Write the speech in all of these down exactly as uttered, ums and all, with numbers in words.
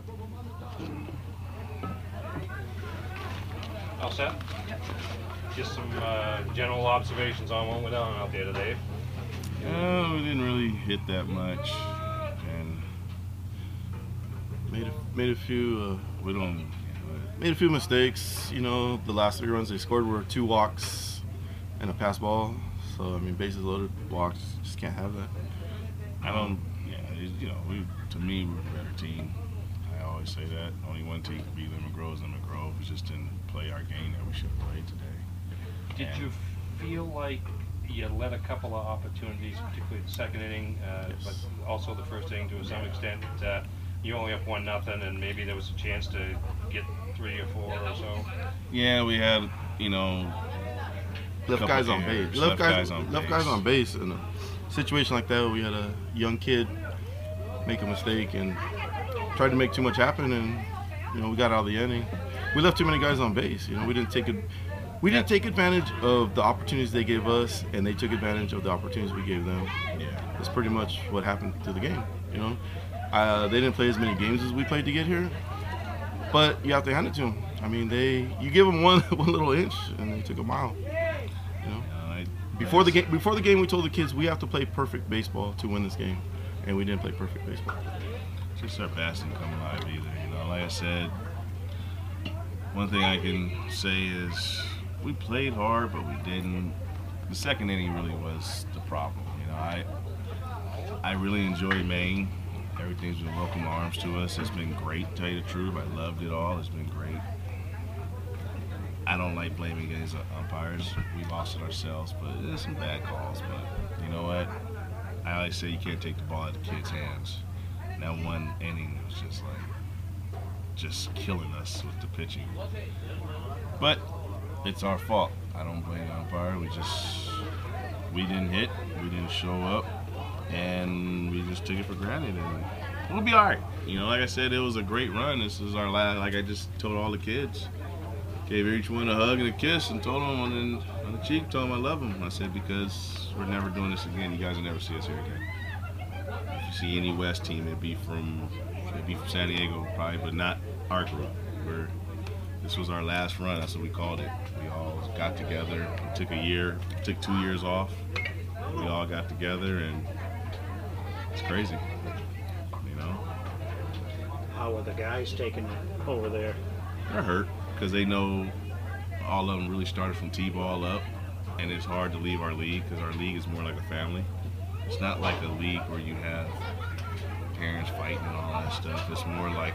All set? Just some uh, general observations on what went on out there today. Uh, we didn't really hit that much, and made a, made a few. Uh, we don't made a few mistakes. You know, the last three runs they scored were two walks and a pass ball. So I mean, bases loaded, walks. Just can't have that. I don't. Yeah, it, you know, we to me we're a better team. I always say that. Only one team can beat Lemon Grove is Lemon Grove. We just didn't play our game that we should have played today. Did And you feel like you let a couple of opportunities, particularly the second inning, uh, Yes. but also the first inning to some extent? Uh, you only up one nothing, and maybe there was a chance to get three or four or so. Yeah, we had, you know, Left couple guys on errors, base. left Left guys, guys on left base. guys on base. In a situation like that, we had a young kid make a mistake and tried to make too much happen, and you know we got out of the inning. We left too many guys on base. You know we didn't take it. We didn't take advantage of the opportunities they gave us, and they took advantage of the opportunities we gave them. yeah. That's pretty much what happened to the game. You know, uh, they didn't play as many games as we played to get here, but you have to hand it to them. I mean, they you give them one one little inch, and they took a mile. You know. Uh, I, Before the game, before the game, we told the kids we have to play perfect baseball to win this game, and we didn't play perfect baseball. just our bats didn't come alive either. You know, like I said, one thing I can say is we played hard, but we didn't. The second inning really was the problem. You know, I I really enjoy Maine. Everything's been welcome arms to us. It's been great, to tell you the truth. I loved it all. It's been great. I don't like blaming against umpires. We lost it ourselves, but there's some bad calls. But you know what? I always say you can't take the ball out of the kids' hands. That one inning was just like, just killing us with the pitching. But it's our fault. I don't blame the umpire. We just, we didn't hit, we didn't show up, and we just took it for granted. And we'll be all right. You know, like I said, it was a great run. This is our last, like I just told all the kids. Gave each one a hug and a kiss and told them on the, on the cheek, told them I love them. I said, because we're never doing this again. You guys will never see us here again. If you see any West team, it'd be from, it'd be from San Diego probably, but not our group. We're, this was our last run. That's what we called it. We all got together. It took a year, took two years off. We all got together, and it's crazy. You know, How are the guys taking it over there? they're hurt because they know all of them really started from T-ball up, and it's hard to leave our league because our league is more like a family. It's not like a league where you have parents fighting and all that stuff. It's more like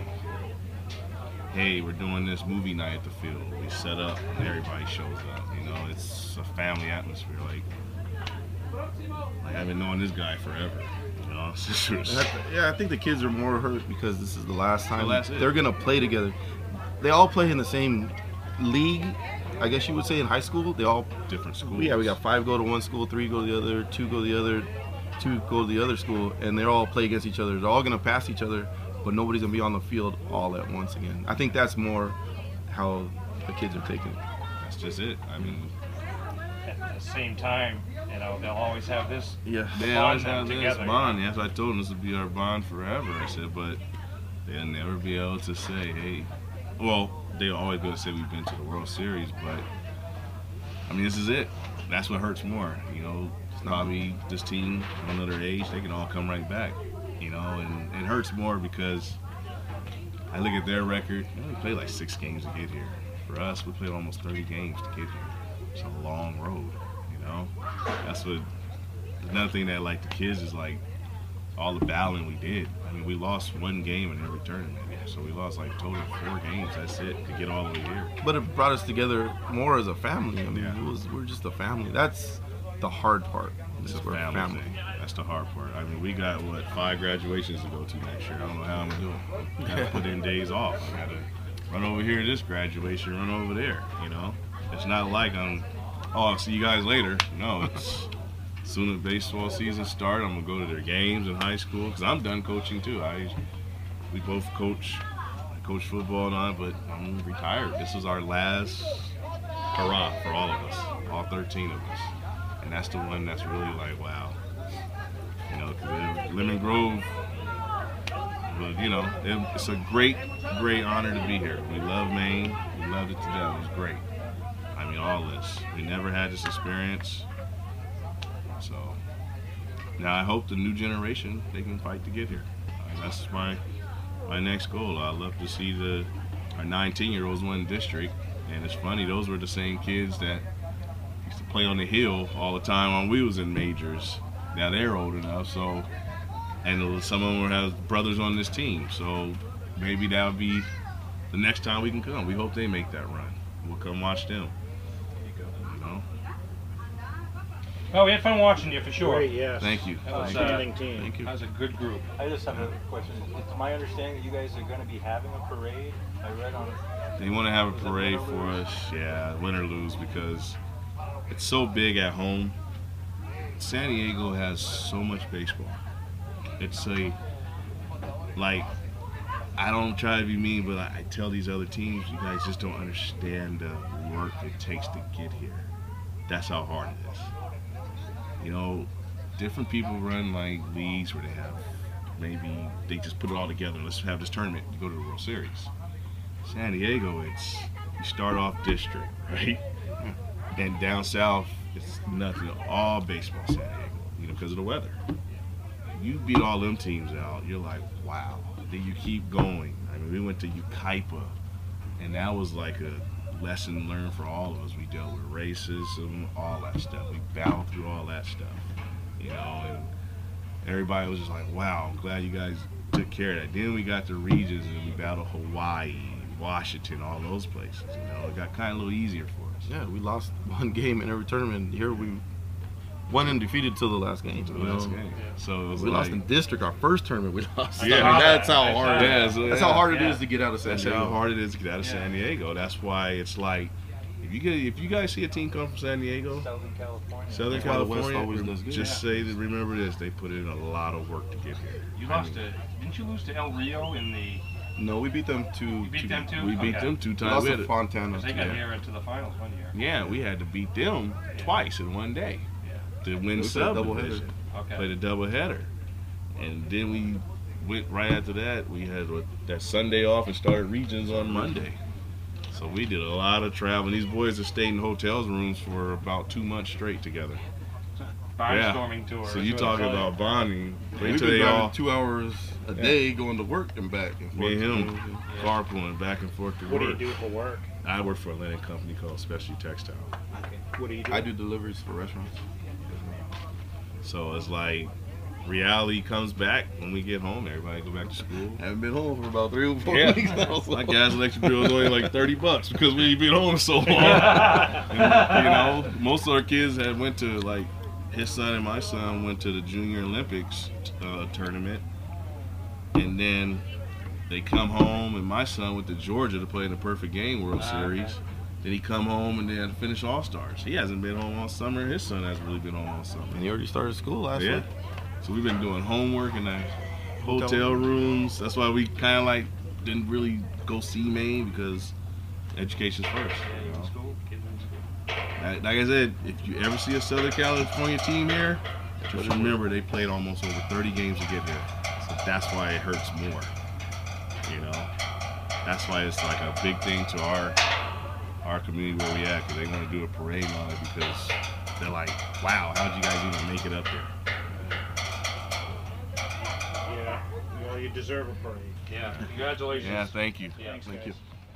a, hey, we're doing this movie night at the field. We set up and everybody shows up. You know, it's a family atmosphere. Like, like I've been knowing this guy forever. You know, it's just, And I- yeah, I think the kids are more hurt because this is the last time The last they're hit. gonna play together. They all play in the same league, I guess you would say, in high school. They all, different schools. yeah, we got five go to one school, three go to the other, two go to the other, two go to the other school, and they all play against each other. They're all gonna pass each other, but nobody's gonna be on the field all at once again. I think that's more how the kids are taking it. That's just it. I mean, At the same time, you know, they'll always have this. Yeah. they bond always them have this together. bond. Yes, I told them this would be our bond forever. I said, but they'll never be able to say, hey, well, they're always going to say we've been to the World Series, but I mean, this is it. That's what hurts more. You know, probably this team, another age, they can all come right back. You know, and it hurts more because I look at their record. They only played like six games to get here. For us, we played almost thirty games to get here. It's a long road. You know, that's what. Another thing that like the kids is like all the battling we did. I mean, we lost one game in every tournament, so we lost like total four games. That's it to get all the way here. But it brought us together more as a family. I mean, Yeah. it was we're just a family. That's the hard part. It's Is a we're family, family. thing. That's the hard part. I mean, we got what five graduations to go to next year. I don't know how I'm gonna do it. I gotta put in days off. I gotta run over here to this graduation, run over there. You know, it's not like I'm. Oh, I'll see you guys later. No, it's as soon as baseball season starts, I'm gonna go to their games in high school because I'm done coaching too. I we both coach. I coach football and all, but I'm retired. This is our last hurrah for all of us, all thirteen of us. And that's the one that's really like, wow. You know, because Lemon Grove, But you know, it, it's a great, great honor to be here. We love Maine. We loved it to death. It was great. I mean, all this. We never had this experience. So now I hope the new generation, they can fight to get here. Uh, that's my my next goal. I love to see the our nineteen-year-olds win district. And it's funny, those were the same kids that used to play on the hill all the time when we was in majors. Now they're old enough, so, and some of them will have brothers on this team. So maybe that'll be the next time we can come. We hope they make that run. We'll come watch them. You know? Well, we had fun watching you for sure. Great, yes. Thank you. That was, uh, Outstanding team. Thank you. That was a good group. I just have a question. It's my understanding that you guys are going to be having a parade. I read on They want to have a parade for us, yeah, win or lose, because it's so big at home. San Diego has so much baseball. It's a, like, I don't try to be mean, but I, I tell these other teams, you guys just don't understand the work it takes to get here. That's how hard it is. You know, different people run like leagues where they have, maybe they just put it all together. Let's have this tournament to go to the World Series. San Diego, it's, you start off district, right? And down south, it's nothing, all baseball San Diego, you know, because of the weather. You beat all them teams out, you're like, wow. Then you keep going. I mean, we went to Ukaipa, and that was like a lesson learned for all of us. We dealt with racism, all that stuff. We battled through all that stuff, you know, and everybody was just like, wow, I'm glad you guys took care of that. Then we got to regions, and we battled Hawaii, Washington, all those places, you know. It got kind of a little easier for us. Yeah, we lost one game in every tournament. Here we won undefeated till the last game. To the you know? last game. So it was We like, lost in district. Our first tournament, we lost. Yeah. I mean, that's how I saw hard. that. Yeah, so, That's yeah. how hard it Yeah. is to get out of San That's Diego. how hard it is to get out of Yeah. San Diego. That's why it's like, if you get, if you guys see a team come from San Diego, Southern California. Southern That's why the West California, always does good. just say that, remember this, they put in a lot of work to get here. You I lost mean, to, didn't you lose to El Rio in the, No, we beat them two. you beat two them too? We beat Okay. them two We times. lost We to had to- Fontana. Because they got Yeah. here into the finals one year. yeah, we had to beat them Yeah. twice in one day Yeah. to win We played a sub doubleheader. division. Okay. Played a double header, and then we went right after that. We had what, that Sunday off and started regions on Monday. So we did a lot of traveling. These boys have stayed in hotels rooms for about two months straight together. Barnstorming tour. So is you what talking it's called. about bonding? Yeah, Wait we've till been they driving all, two hours a Yeah. day going to work and back and forth. me and him, Yeah. carpooling back and forth to What do you work. do for work? I work for a linen company called Specialty Textile. What do you do? I do deliveries for restaurants. So it's like reality comes back when we get home. Everybody go back to school. Haven't been home for about three or four Yeah. weeks now. so- My gas electric bill is only like thirty bucks because we ain't been home so long. And, you know, most of our kids had went to, like, his son and my son went to the Junior Olympics uh, tournament, and then they come home, and my son went to Georgia to play in the Perfect Game World Ah, Series. okay. Then he come home and they had to finish All Stars. He hasn't been home all summer. His son hasn't really been home all summer. And he already started school last Yeah. week. So we've been doing homework in the hotel Hotel. rooms. That's why we kind of like didn't really go see Maine, because education's first. Yeah, you you in know? school, kids in school. Like, like I said, if you ever see a Southern California team here, just remember they played almost over thirty games to get here. So that's why it hurts more. You know, that's why it's like a big thing to our our community where we at, because they want to do a parade on it, because they're like, wow, how'd you guys even make it up there? Yeah. Well, you deserve a parade. Yeah, congratulations. Yeah, thank you. Yeah. Thanks, Thank guys. you.